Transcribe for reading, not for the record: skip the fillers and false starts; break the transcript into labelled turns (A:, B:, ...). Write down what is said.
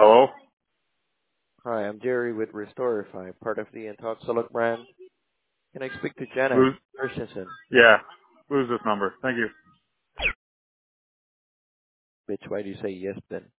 A: Hello?
B: Hi, I'm Jerry with Restorify, part of the Intoxilog brand. Can I speak to Janet
A: Who's,
B: Christensen?
A: yeah. Who's this number? Thank you.
B: Bitch, why do you say yes then?